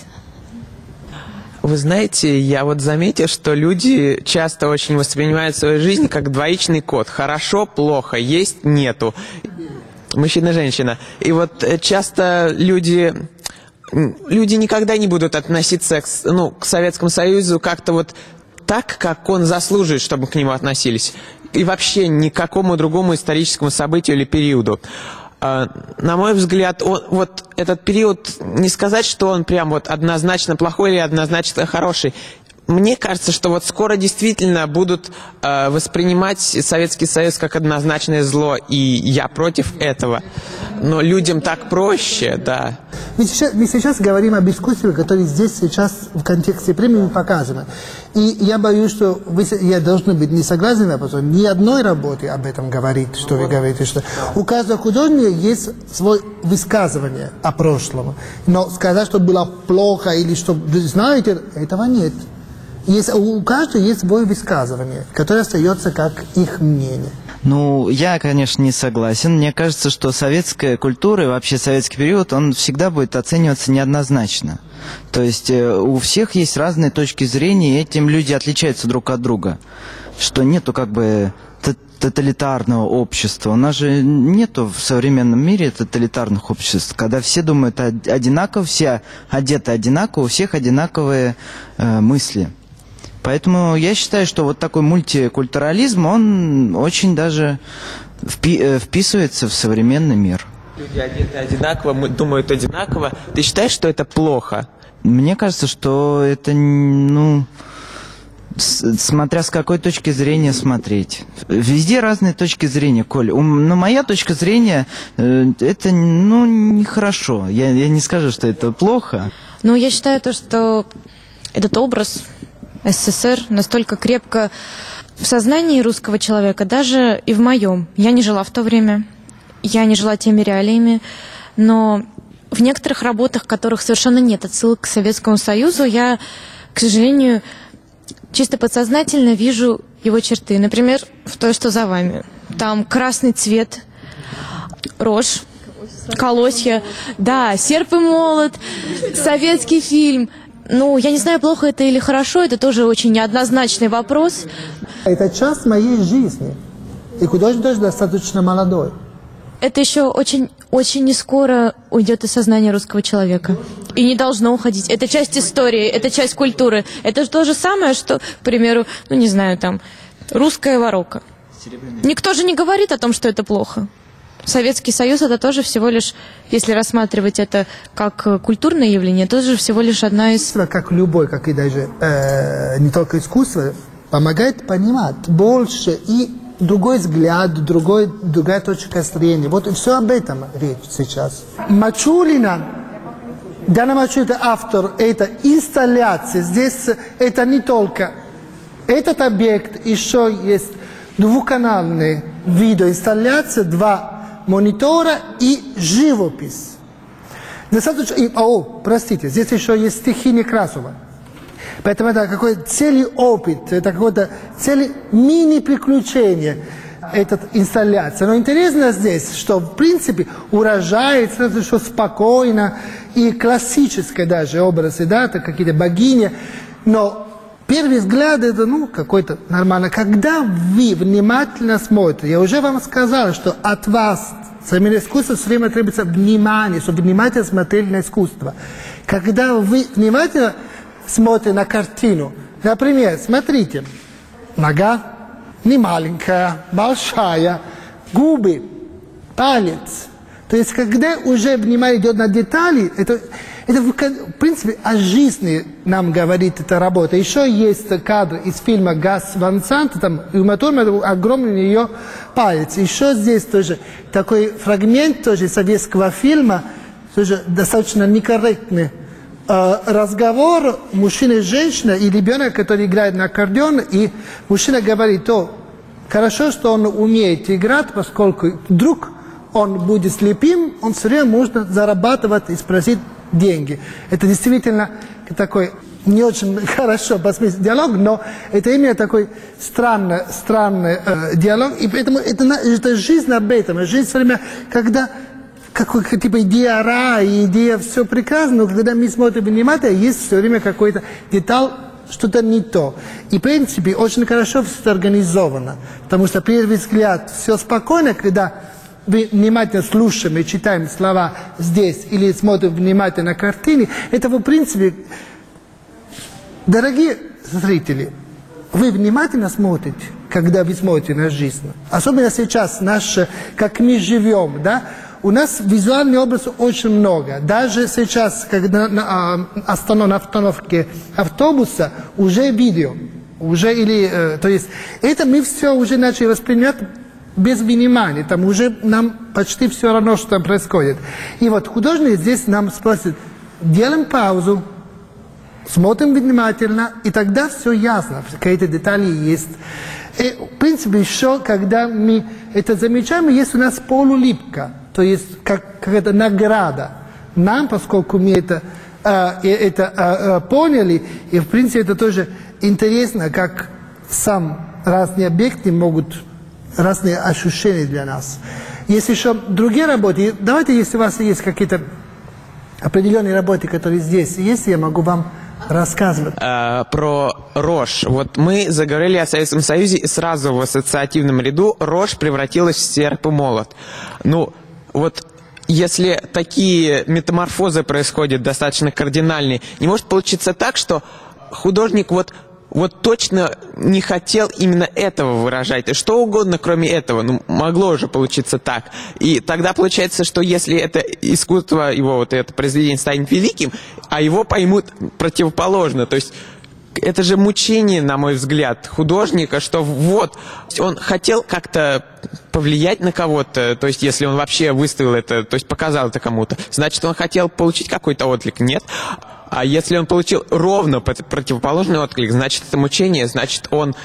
Вы знаете, я вот заметил, что люди часто очень воспринимают свою жизнь как двоичный код. Хорошо, плохо, есть, нету. Мужчина, женщина. И вот часто люди... Люди никогда не будут относиться к, ну, к Советскому Союзу как-то вот так, как он заслуживает, чтобы к нему относились. И вообще ни к какому другому историческому событию или периоду. На мой взгляд, он, вот этот период, не сказать, что он прям вот однозначно плохой или однозначно хороший. Мне кажется, что вот скоро действительно будут э, воспринимать Советский Союз как однозначное зло, и я против этого. Но людям так проще, да. Мы сейчас, мы сейчас говорим об искусстве, которое здесь сейчас в контексте премии показано. И я боюсь, что вы, я должен быть не согласен, потому что ни одной работы об этом говорит, что вы говорите. Что у каждого художника есть свое высказывание о прошлом. Но сказать, что было плохо или что, знаете, этого нет. Есть, у каждого есть свое высказывание, которое остается как их мнение. Ну, я, конечно, не согласен. Мне кажется, что советская культура и вообще советский период, он всегда будет оцениваться неоднозначно. То есть у всех есть разные точки зрения, и этим люди отличаются друг от друга. Что нету как бы тоталитарного общества. У нас же нету в современном мире тоталитарных обществ, когда все думают одинаково, все одеты одинаково, у всех одинаковые э, мысли. Поэтому я считаю, что вот такой мультикультурализм, он очень даже впи- вписывается в современный мир. Люди одеты одинаково, думают одинаково. Ты считаешь, что это плохо? Мне кажется, что это, ну, с- смотря с какой точки зрения смотреть. Везде разные точки зрения, Коль. Но моя точка зрения, э, это, ну, нехорошо. Я, я не скажу, что это плохо. Ну, я считаю то, что этот образ СССР настолько крепко в сознании русского человека, даже и в моем. Я не жила в то время. я не жила теми реалиями, но в некоторых работах, в которых совершенно нет отсылок к Советскому Союзу, я, к сожалению, чисто подсознательно вижу его черты. Например, в той, что за вами. Там красный цвет, рожь, колосья, да, серп и молот, советский фильм. Ну, я не знаю, плохо это или хорошо, это тоже очень неоднозначный вопрос. Это часть моей жизни. И художник тоже достаточно молодой. Это еще очень, очень не скоро уйдет из сознания русского человека. И не должно уходить. Это часть истории, это часть культуры. Это же то же самое, что, к примеру, ну, не знаю, там, русская ворокко. Никто же не говорит о том, что это плохо. Советский Союз — это тоже всего лишь, если рассматривать это как культурное явление, тоже всего лишь одна из... Как любой, как и даже э, не только искусство, помогает понимать больше и другой взгляд, другой, другая точка зрения. Вот все об этом речь сейчас. Мачулина, Диана Мачулина, это автор, это инсталляция. Здесь это не только этот объект, еще есть двухканальная видеоинсталляция, два монитора и живопись. Достаточно... И, о, простите, здесь еще есть стихи Некрасова. Поэтому это какой-то целый опыт, это какое-то целый мини-приключение, эта инсталляция. Но интересно здесь, что в принципе урожай, это что спокойно и классическое даже образы, да, это какие-то богини. Но первый взгляд это, ну, какой-то нормально. Когда вы внимательно смотрите, я уже вам сказал, что от вас, современное искусство, все время требуется внимание, чтобы внимательно смотреть на искусство. Когда вы внимательно смотрите на картину, например, смотрите, нога не маленькая, большая, губы, палец. То есть, когда уже внимание идет на детали, это, это в принципе о жизни нам говорит эта работа. Еще есть кадр из фильма «Гас Ван Sant», там Uma Thurman, огромный ее палец. Еще здесь тоже такой фрагмент тоже советского фильма, тоже достаточно некорректный. Разговор мужчины и женщины, и ребенок, который играет на аккордеон, и мужчина говорит, о, хорошо, что он умеет играть, поскольку вдруг он будет слепым, он все время может зарабатывать и спросить деньги. Это действительно такой не очень хорошо по смыслу диалог, но это именно такой странный, странный э, диалог, и поэтому это, это жизнь об этом, жизнь все время, когда какой, типа идея рая, идея все прекрасно, но когда мы смотрим внимательно, есть все время какой-то деталь, что-то не то. И в принципе очень хорошо все это организовано, потому что первый взгляд все спокойно, когда вы внимательно слушаем и читаем слова здесь или смотрим внимательно на картине, это в принципе, дорогие зрители, вы внимательно смотрите, когда вы смотрите на жизнь. Особенно сейчас, наш, как мы живем, да, у нас визуальный образ очень много. Даже сейчас, когда на, останов, на остановке автобуса, уже видео. Уже, или, э, то есть, это мы все уже начали воспринимать без внимания. Там уже нам почти все равно, что там происходит. И вот художник здесь нам спросит, делаем паузу, смотрим внимательно, и тогда все ясно, какие-то детали есть. И, в принципе, еще, когда мы это замечаем, есть у нас полулипка. То есть как какая-то награда нам, поскольку мы это, э, это э, поняли, и в принципе это тоже интересно, как сам разные объекты могут, разные ощущения для нас. Есть еще другие работы. Давайте, если у вас есть какие-то определенные работы, которые здесь есть, я могу вам рассказывать. Э, про рожь. Вот мы заговорили о Советском Союзе, и сразу в ассоциативном ряду рожь превратилась в серп и молот. Ну, вот если такие метаморфозы происходят достаточно кардинальные, не может получиться так, что художник вот, вот точно не хотел именно этого выражать, и что угодно, кроме этого, ну, могло уже получиться так. И тогда получается, что если это искусство, его вот это произведение станет великим, а его поймут противоположно, то есть это же мучение, на мой взгляд, художника, что вот, он хотел как-то повлиять на кого-то, то есть если он вообще выставил это, то есть показал это кому-то, значит, он хотел получить какой-то отклик, нет? А если он получил ровно противоположный отклик, значит, это мучение, значит, он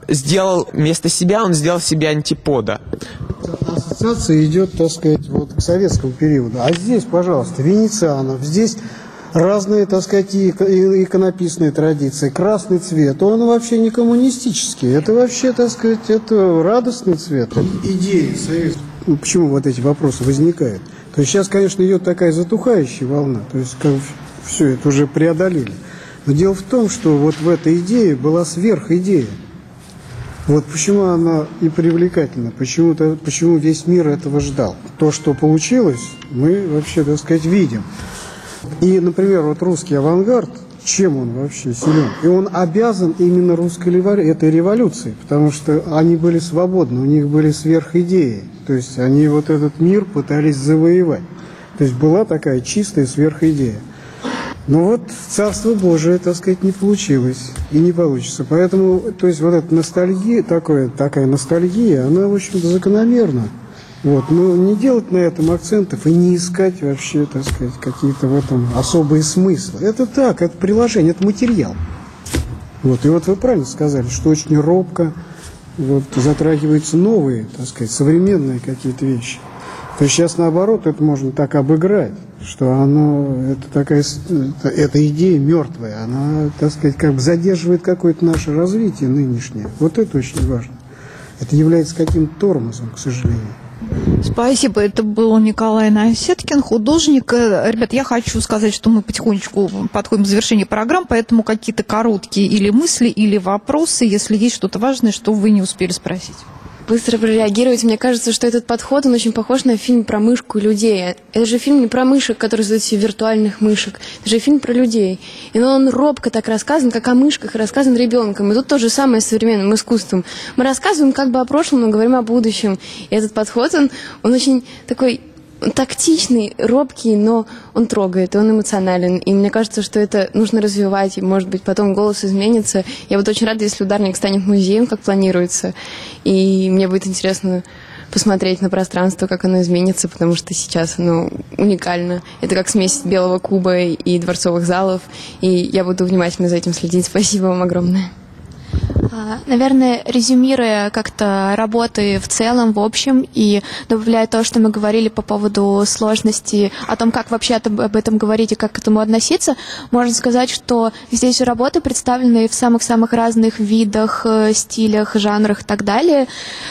сделал вместо себя, он сделал себе антипода. Ассоциация идет, так сказать, вот к советскому периоду. А здесь, пожалуйста, Венецианов, здесь разные, так сказать, и иконописные традиции. Красный цвет, он вообще не коммунистический. Это вообще, так сказать, это радостный цвет. Идеи советские. Ну, почему вот эти вопросы возникают? То есть сейчас, конечно, идет такая затухающая волна. То есть как, все это уже преодолели. Но дело в том, что вот в этой идее была сверхидея. Вот почему она и привлекательна, почему-то, почему весь мир этого ждал. То, что получилось, мы вообще, так сказать, видим. И, например, вот русский авангард, чем он вообще силен? И он обязан именно русской революции, этой революции, потому что они были свободны, у них были сверхидеи. То есть они вот этот мир пытались завоевать. То есть была такая чистая сверхидея. Но вот Царство Божие, так сказать, не получилось и не получится. Поэтому, то есть вот эта ностальгия, такое, такая ностальгия, она, в общем-то, закономерна. Вот, но не делать на этом акцентов и не искать вообще, так сказать, какие-то в этом особые смыслы. Это так, это приложение, это материал. Вот, и вот вы правильно сказали, что очень робко вот, затрагиваются новые, так сказать, современные какие-то вещи. То есть сейчас, наоборот, это можно так обыграть, что оно, это такая, это, эта идея мертвая, она, так сказать, как бы задерживает какое-то наше развитие нынешнее. Вот это очень важно. Это является каким-то тормозом, к сожалению. Спасибо. Это был Николай Насеткин, художник. Ребят, я хочу сказать, что мы потихонечку подходим к завершению программы, поэтому какие-то короткие или мысли, или вопросы, если есть что-то важное, что вы не успели спросить. Быстро прореагировать. Мне кажется, что этот подход, он очень похож на фильм про мышку и людей. Это же фильм не про мышек, которые создают себе виртуальных мышек. Это же фильм про людей. И он робко так рассказан, как о мышках рассказан ребенком. И тут то же самое с современным искусством. Мы рассказываем как бы о прошлом, но говорим о будущем. И этот подход, он, он очень такой тактичный, робкий, но он трогает, и он эмоционален. И мне кажется, что это нужно развивать, и, может быть, потом голос изменится. Я буду очень рада, если «Ударник» станет музеем, как планируется. И мне будет интересно посмотреть на пространство, как оно изменится, потому что сейчас оно уникально. Это как смесь Белого куба и дворцовых залов. И я буду внимательно за этим следить. Спасибо вам огромное. Наверное, резюмируя как-то работы в целом, в общем, и добавляя то, что мы говорили по поводу сложности, о том, как вообще об этом говорить и как к этому относиться, можно сказать, что здесь работы представлены в самых-самых разных видах, стилях, жанрах и так далее.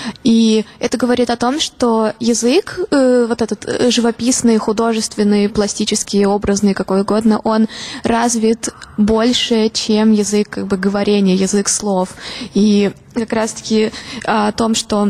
И это говорит о том, что язык, вот этот живописный, художественный, пластический, образный, какой угодно, он развит больше, чем язык как бы говорения, язык слов. И как раз-таки о том, что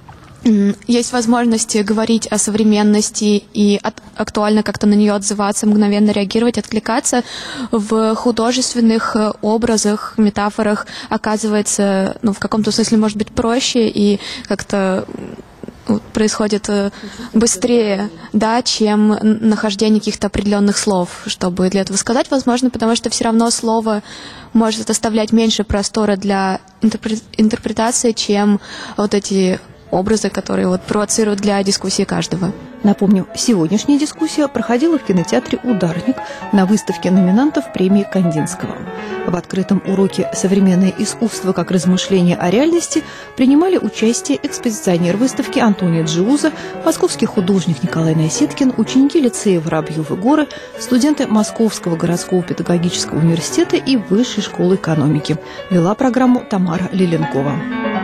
есть возможность говорить о современности и от, актуально как-то на нее отзываться, мгновенно реагировать, откликаться в художественных образах, метафорах, оказывается, ну, в каком-то смысле может быть проще и как-то происходит быстрее, да, чем нахождение каких-то определенных слов, чтобы для этого сказать, возможно, потому что все равно слово может оставлять меньше простора для интерпретации, чем вот эти образы, которые вот провоцируют для дискуссии каждого. Напомню, сегодняшняя дискуссия проходила в кинотеатре «Ударник» на выставке номинантов премии Кандинского. В открытом уроке «Современное искусство как размышление о реальности» принимали участие экспозиционер выставки Антонио Джиуза, московский художник Николай Насеткин, ученики лицея Воробьевы горы, студенты Московского городского педагогического университета и Высшей школы экономики. Вела программу Тамара Лиленкова.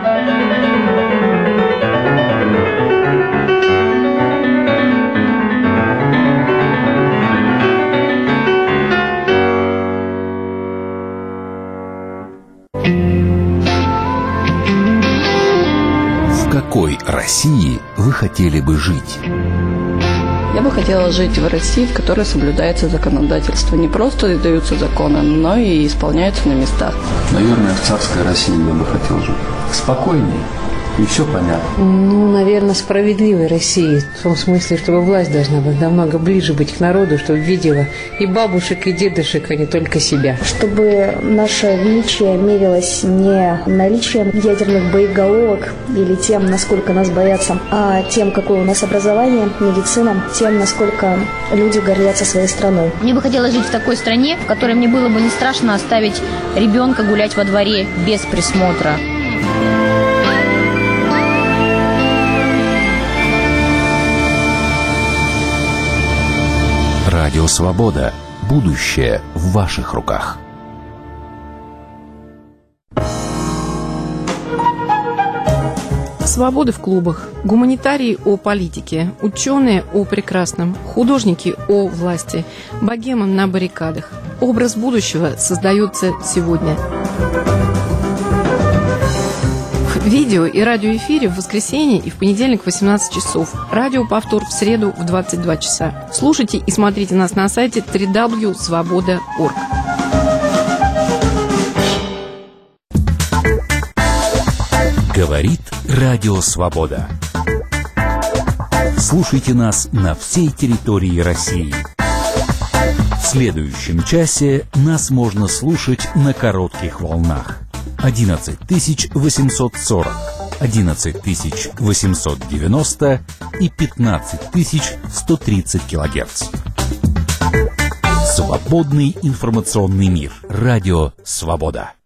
В какой России вы хотели бы жить? Я бы хотела жить в России, в которой соблюдается законодательство. Не просто издаются законы, но и исполняются на местах. Наверное, в царской России я бы хотел жить. Спокойнее. И все понятно. Ну, наверное, справедливой России. В том смысле, чтобы власть должна быть намного ближе быть к народу, чтобы видела и бабушек, и дедушек, а не только себя. Чтобы наше величие мерилось не наличием ядерных боеголовок или тем, насколько нас боятся, а тем, какое у нас образование, медицина, тем, насколько люди гордятся своей страной. Мне бы хотелось жить в такой стране, в которой мне было бы не страшно оставить ребенка гулять во дворе без присмотра. Радио Свобода. Будущее в ваших руках. Свободы в клубах, гуманитарии о политике, ученые о прекрасном, художники о власти, богемы на баррикадах. Образ будущего создается сегодня. В видео и радиоэфире в воскресенье и в понедельник в восемнадцать часов. Радиоповтор в среду в двадцать два часа. Слушайте и смотрите нас на сайте дабл ю дабл ю дабл ю точка свобода точка орг. Говорит Радио Свобода. Слушайте нас на всей территории России. В следующем часе нас можно слушать на коротких волнах. одиннадцать тысяч восемьсот сорок, одиннадцать тысяч восемьсот девяносто и пятнадцать тысяч сто тридцать килогерц. Свободный информационный мир. Радио Свобода.